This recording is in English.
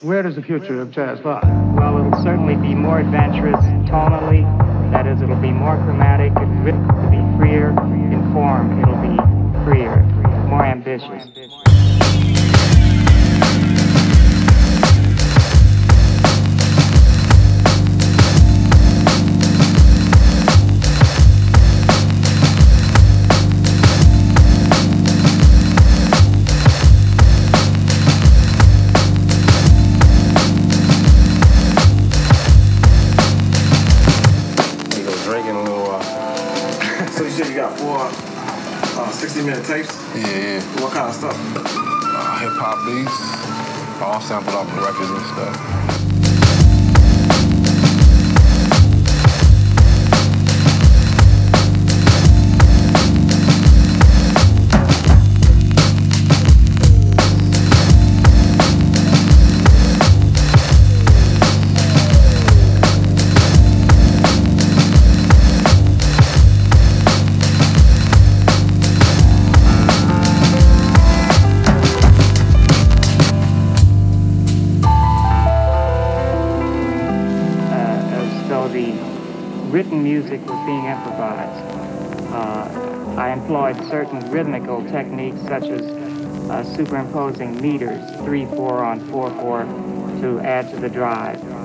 Where does the future of jazz lie? Well, it'll certainly be more adventurous tonally. That is, it'll be more chromatic, it'll be freer in form, it'll be freer, more ambitious. So you said you got four 60-minute tapes? Yeah. What kind of stuff? Hip hop beats, all sampled off the records and stuff. Written music was being improvised. I employed certain rhythmical techniques such as superimposing meters, 3/4 on 4/4, to add to the drive.